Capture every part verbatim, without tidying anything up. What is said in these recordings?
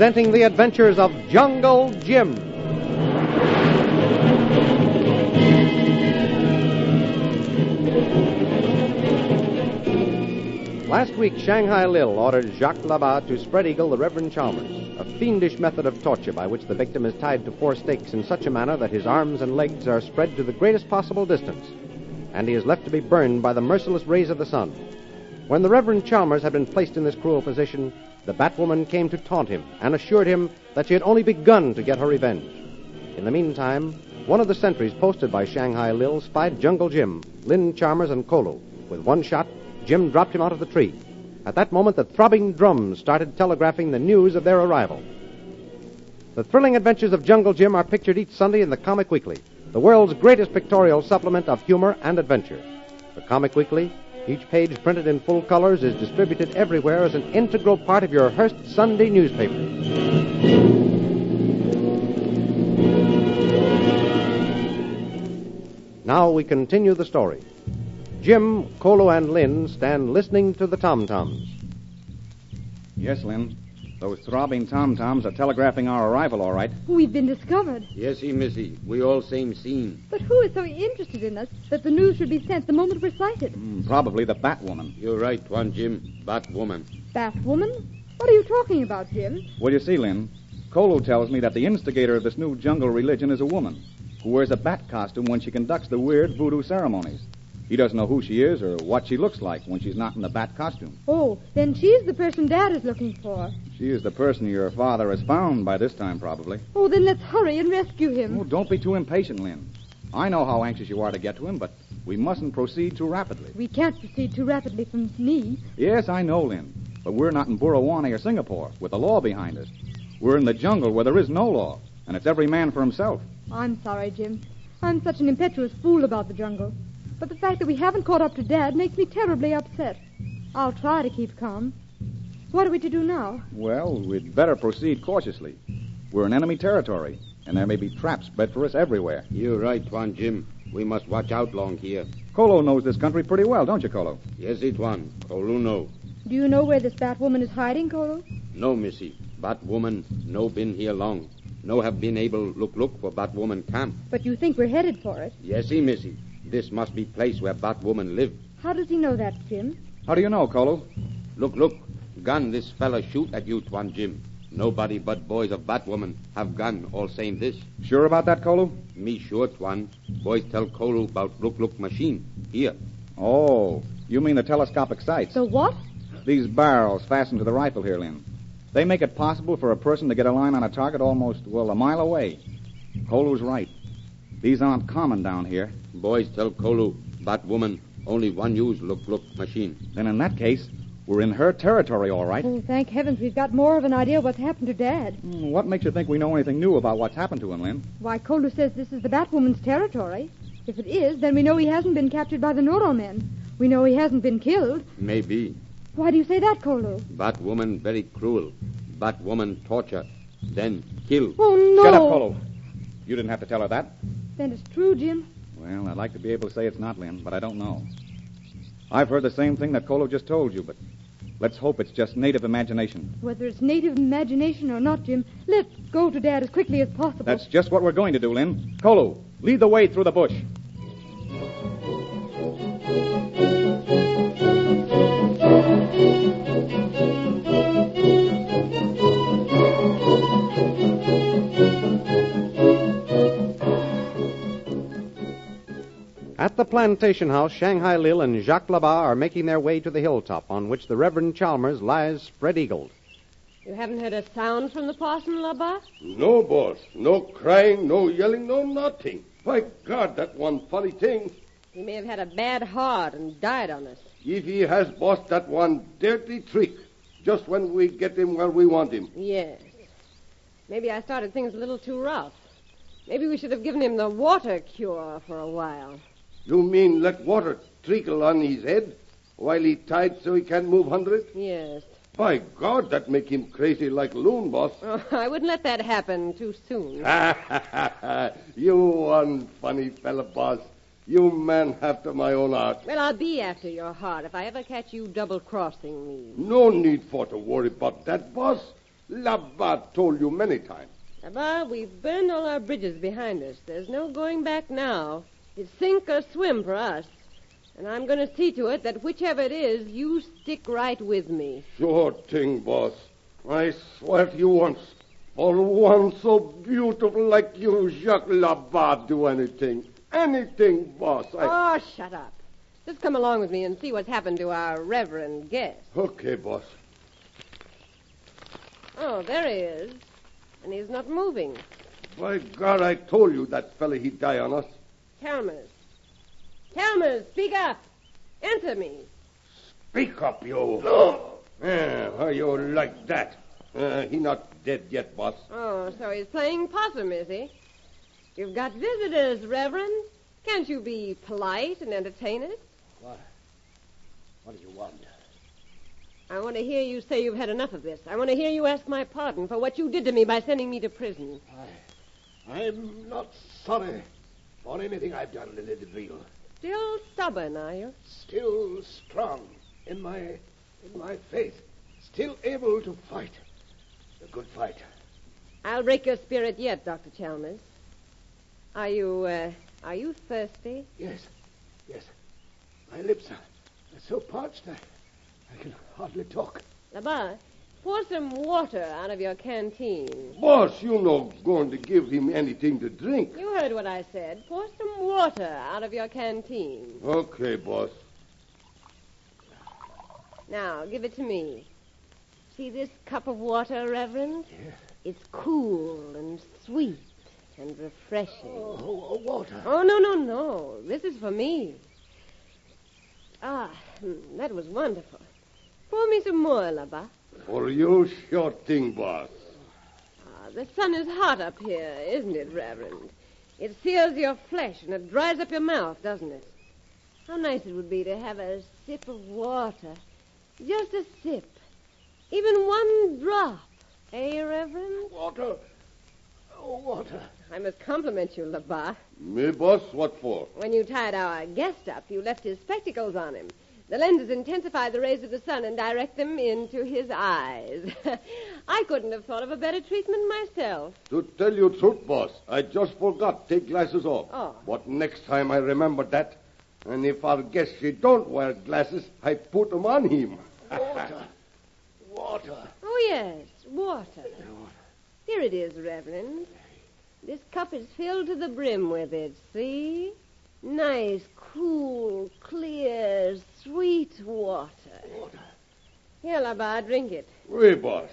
presenting the adventures of Jungle Jim. Last week, Shanghai Lil ordered Jacques Labat to spread eagle the Reverend Chalmers, a fiendish method of torture by which the victim is tied to four stakes in such a manner that his arms and legs are spread to the greatest possible distance, and he is left to be burned by the merciless rays of the sun. When the Reverend Chalmers had been placed in this cruel position, the Batwoman came to taunt him and assured him that she had only begun to get her revenge. In the meantime, one of the sentries posted by Shanghai Lil spied Jungle Jim, Lin Chalmers, and Kolo. With one shot, Jim dropped him out of the tree. At that moment, the throbbing drums started telegraphing the news of their arrival. The thrilling adventures of Jungle Jim are pictured each Sunday in the Comic Weekly, the world's greatest pictorial supplement of humor and adventure. The Comic Weekly, each page printed in full colors, is distributed everywhere as an integral part of your Hearst Sunday newspaper. Now we continue the story. Jim, Kolo, and Lin stand listening to the tom-toms. Yes, Lin. Those throbbing tom-toms are telegraphing our arrival, all right. We've been discovered. Yesy, missy. We all same scene. But who is so interested in us that the news should be sent the moment we're sighted? Mm, probably the Batwoman. You're right, Tuan Jim. Batwoman. Batwoman? What are you talking about, Jim? Well, you see, Lin, Kolo tells me that the instigator of this new jungle religion is a woman who wears a bat costume when she conducts the weird voodoo ceremonies. He doesn't know who she is or what she looks like when she's not in the bat costume. Oh, then she's the person Dad is looking for. She is the person your father has found by this time, probably. Oh, then let's hurry and rescue him. Oh, don't be too impatient, Lin. I know how anxious you are to get to him, but we mustn't proceed too rapidly. We can't proceed too rapidly from me. Yes, I know, Lin. But we're not in Burrawani or Singapore with the law behind us. We're in the jungle where there is no law, and it's every man for himself. I'm sorry, Jim. I'm such an impetuous fool about the jungle. But the fact that we haven't caught up to Dad makes me terribly upset. I'll try to keep calm. What are we to do now? Well, we'd better proceed cautiously. We're in enemy territory, and there may be traps spread for us everywhere. You're right, Tuan Jim. We must watch out long here. Kolo knows this country pretty well, don't you, Kolo? Yesy, Tuan. Kolo know. Do you know where this Batwoman is hiding, Kolo? No, missy. Batwoman no been here long. No have been able look look for Batwoman camp. But you think we're headed for it? Yesy, missy. This must be place where Batwoman live. How does he know that, Jim? How do you know, Kolo? Look, look. Gun this fella shoot at you, Tuan Jim. Nobody but boys of Batwoman have gun all same this. Sure about that, Kolo? Me sure, Tuan. Boys tell Kolo about look look machine. Here. Oh, you mean the telescopic sights? The what? These barrels fastened to the rifle here, Lin. They make it possible for a person to get a line on a target almost, well, a mile away. Kolo's right. These aren't common down here. Boys tell Kolo, Batwoman, only one use look-look machine. Then in that case, we're in her territory, all right. Oh, thank heavens we've got more of an idea what's happened to Dad. Hmm, what makes you think we know anything new about what's happened to him, Lin? Why, Kolo says this is the Batwoman's territory. If it is, then we know he hasn't been captured by the Noro men. We know he hasn't been killed. Maybe. Why do you say that, Kolo? Batwoman very cruel. Batwoman torture. Then kill. Oh, no. Shut up, Kolo. You didn't have to tell her that. Then it's true, Jim. Well, I'd like to be able to say it's not, Lin, but I don't know. I've heard the same thing that Kolo just told you, but let's hope it's just native imagination. Whether it's native imagination or not, Jim, let's go to Dad as quickly as possible. That's just what we're going to do, Lin. Kolo, lead the way through the bush. At the plantation house, Shanghai Lil and Jacques Labat are making their way to the hilltop on which the Reverend Chalmers lies spread-eagled. You haven't heard a sound from the parson, Labat? No, boss. No crying, no yelling, no nothing. By God, that one funny thing. He may have had a bad heart and died on us. If he has, boss, that one dirty trick, just when we get him where we want him. Yes. Maybe I started things a little too rough. Maybe we should have given him the water cure for a while. You mean let water trickle on his head while he tied so he can't move hundred? Yes. By God, that make him crazy like loon, boss. Oh, I wouldn't let that happen too soon. You one funny fella, boss. You man after my own heart. Well, I'll be after your heart if I ever catch you double-crossing me. No need for to worry about that, boss. Labat told you many times. Laba, we've burned all our bridges behind us. There's no going back now. It's sink or swim for us. And I'm going to see to it that whichever it is, you stick right with me. Sure thing, boss. I swear to you once, for one so beautiful like you, Jacques Labat, do anything. Anything, boss. I... Oh, shut up. Just come along with me and see what's happened to our reverend guest. Okay, boss. Oh, there he is. And he's not moving. By God, I told you that fella he'd die on us. Chalmers. Chalmers, speak up. Answer me. Speak up, you. No. Yeah, how you like that? Uh, he not dead yet, boss. Oh, so he's playing possum, is he? You've got visitors, Reverend. Can't you be polite and entertain us? What? What do you want? I want to hear you say you've had enough of this. I want to hear you ask my pardon for what you did to me by sending me to prison. I, I'm not sorry for anything I've done, Lily DeVille. Still stubborn, are you? Still strong in my in my faith. Still able to fight. A good fight. I'll break your spirit yet, Doctor Chalmers. Are you, uh, are you thirsty? Yes, yes. My lips are, are so parched I, I can hardly talk. Labar, pour some water out of your canteen. Boss, you no going to give him anything to drink. You heard what I said. Pour some water out of your canteen. Okay, boss. Now, give it to me. See this cup of water, Reverend? Yes. It's cool and sweet and refreshing. Oh, oh, water. Oh, no, no, no. This is for me. Ah, that was wonderful. Pour me some more, Laba. For you, sure thing, boss. Ah, the sun is hot up here, isn't it, Reverend? It sears your flesh and it dries up your mouth, doesn't it? How nice it would be to have a sip of water. Just a sip. Even one drop. Eh, Reverend? Water. Oh, water. I must compliment you, Labat. Me, boss, what for? When you tied our guest up, you left his spectacles on him. The lenses intensify the rays of the sun and direct them into his eyes. I couldn't have thought of a better treatment myself. To tell you truth, boss, I just forgot take glasses off. Oh. But next time I remember that. And if our guest she don't wear glasses, I put them on him. Water. Water. Oh, yes, water. Here it is, Reverend. This cup is filled to the brim with it, see? Nice, cool, clear, sweet water. Water. Here, Labar, drink it. Oui, boss.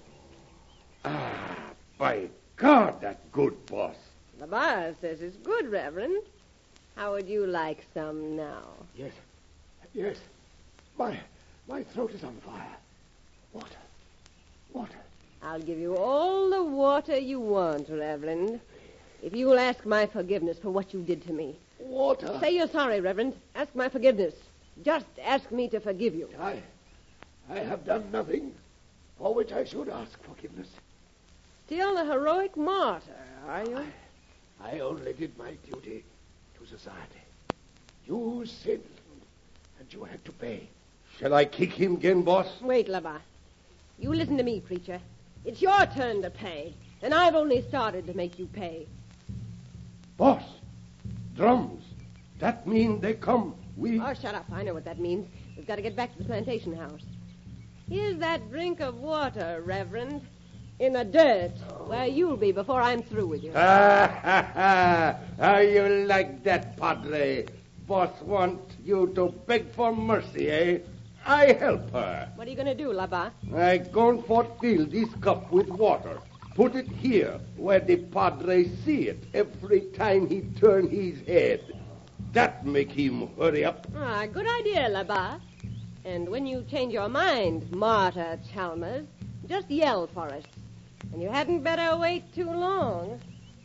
Ah, by God, that good, boss. Labar says it's good, Reverend. How would you like some now? Yes. Yes. My my throat is on fire. Water. Water. I'll give you all the water you want, Reverend, if you will ask my forgiveness for what you did to me. Water. Say you're sorry, Reverend. Ask my forgiveness. Just ask me to forgive you. I I have done nothing for which I should ask forgiveness. Still a heroic martyr, are you? I, I only did my duty to society. You sinned, and you had to pay. Shall I kick him again, boss? Wait, Labar. You listen to me, preacher. It's your turn to pay, and I've only started to make you pay. Boss, drums. That mean they come. We... Oh, shut up. I know what that means. We've got to get back to the plantation house. Here's that drink of water, Reverend. In the dirt, where you'll be before I'm through with you. Ha, ha, ha. How you like that, Padre? Boss want you to beg for mercy, eh? I help her. What are you going to do, Labat? I going for fill this cup with water. Put it here where the Padre see it every time he turn his head. That make him hurry up. Ah, good idea, Labat. And when you change your mind, Martyr Chalmers, just yell for us. And you hadn't better wait too long.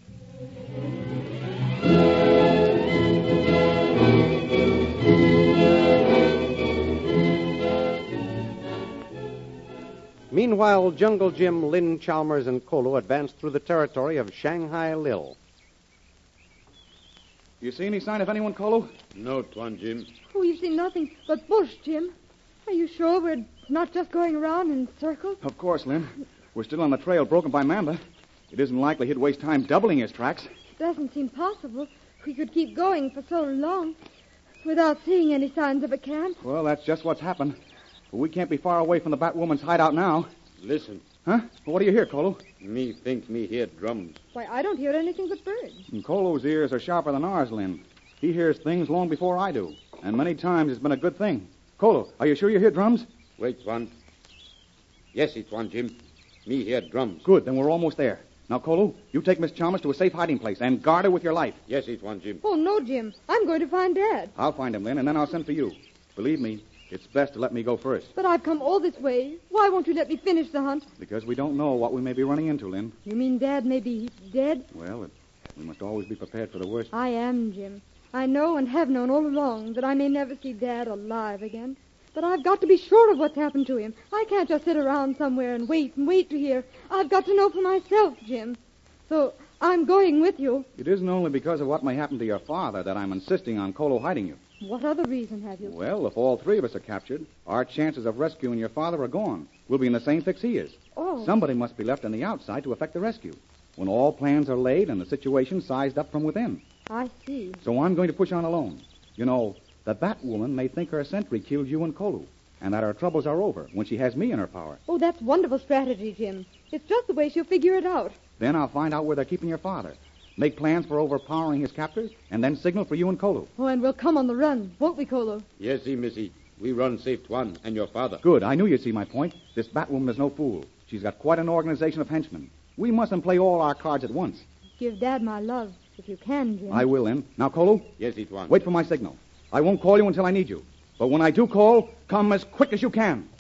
Meanwhile, Jungle Jim, Lynn Chalmers, and Kolo advanced through the territory of Shanghai Lil. You see any sign of anyone, Kolo? No, Tuan Jim. Oh, you see nothing but bush, Jim. Are you sure we're not just going around in circles? Of course, Lynn. we're still on the trail broken by Mamba. It isn't likely he'd waste time doubling his tracks. It doesn't seem possible. We could keep going for so long without seeing any signs of a camp. Well, that's just what's happened. But we can't be far away from the Batwoman's hideout now. Listen. Huh? Well, what do you hear, Kolo? Me think me hear drums. Why, I don't hear anything but birds. And Kolo's ears are sharper than ours, Lynn. He hears things long before I do. And many times it's been a good thing. Kolo, are you sure you hear drums? Wait, Tuan. Yes, it's Tuan Jim. Me hear drums. Good, then we're almost there. Now, Kolo, you take Miss Chalmers to a safe hiding place and guard her with your life. Yes, it's Tuan Jim. Oh, no, Jim. I'm going to find Dad. I'll find him, Lynn, and then I'll send for you. Believe me, it's best to let me go first. But I've come all this way. Why won't you let me finish the hunt? Because we don't know what we may be running into, Lynn. You mean Dad may be dead? Well, it, we must always be prepared for the worst. I am, Jim. I know and have known all along that I may never see Dad alive again. But I've got to be sure of what's happened to him. I can't just sit around somewhere and wait and wait to hear. I've got to know for myself, Jim. So I'm going with you. It isn't only because of what may happen to your father that I'm insisting on Kolo hiding you. What other reason have you? Well, if all three of us are captured, our chances of rescuing your father are gone. We'll be in the same fix he is. Oh. Somebody must be left on the outside to effect the rescue, when all plans are laid and the situation sized up from within. I see. So I'm going to push on alone. You know, the Batwoman may think her sentry killed you and Kolo, and that our troubles are over when she has me in her power. Oh, that's wonderful strategy, Jim. It's just the way she'll figure it out. Then I'll find out where they're keeping your father, make plans for overpowering his captors, and then signal for you and Kolo. Oh, and we'll come on the run, won't we, Kolo? Yes, see, Missy. We run safe Tuan and your father. Good. I knew you'd see my point. This Batwoman is no fool. She's got quite an organization of henchmen. We mustn't play all our cards at once. Give Dad my love, if you can, Jim. I will, then. Now, Kolo? Yes, Tuan. Wait for my signal. I won't call you until I need you. But when I do call, come as quick as you can.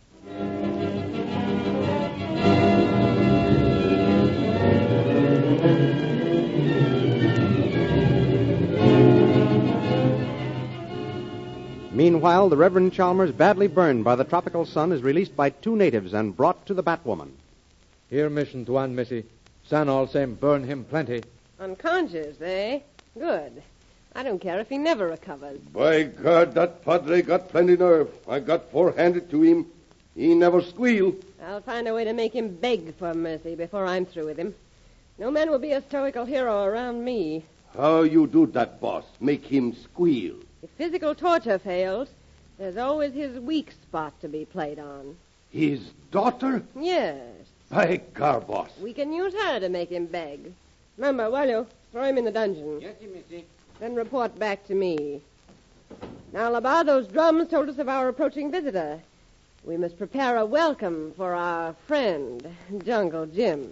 Meanwhile, the Reverend Chalmers, badly burned by the tropical sun, is released by two natives and brought to the Batwoman. Here mission, Tuan, Missy. Sun all same burn him plenty. Unconscious, eh? Good. I don't care if he never recovers. By God, that Padre got plenty nerve. I got four-handed to him. He never squealed. I'll find a way to make him beg for mercy before I'm through with him. No man will be a stoical hero around me. How you do that, boss? Make him squeal. If physical torture fails, there's always his weak spot to be played on. His daughter? Yes. By God, boss. We can use her to make him beg. Remember, Wallo, throw him in the dungeon. Yes, Missy. Then report back to me. Now, Labar, those drums told us of our approaching visitor. We must prepare a welcome for our friend, Jungle Jim.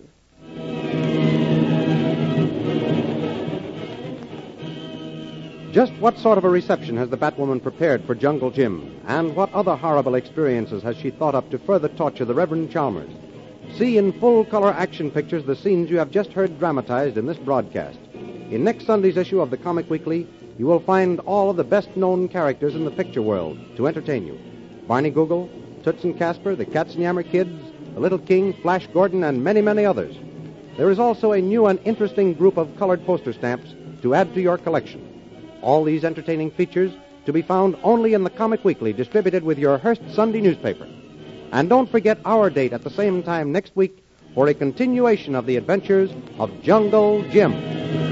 Just what sort of a reception has the Batwoman prepared for Jungle Jim? And what other horrible experiences has she thought up to further torture the Reverend Chalmers? See in full-color action pictures the scenes you have just heard dramatized in this broadcast. In next Sunday's issue of the Comic Weekly, you will find all of the best-known characters in the picture world to entertain you. Barney Google, Toots and Casper, the Katzenjammer Kids, the Little King, Flash Gordon, and many, many others. There is also a new and interesting group of colored poster stamps to add to your collection. All these entertaining features to be found only in the Comic Weekly, distributed with your Hearst Sunday newspaper. And don't forget our date at the same time next week for a continuation of the adventures of Jungle Jim.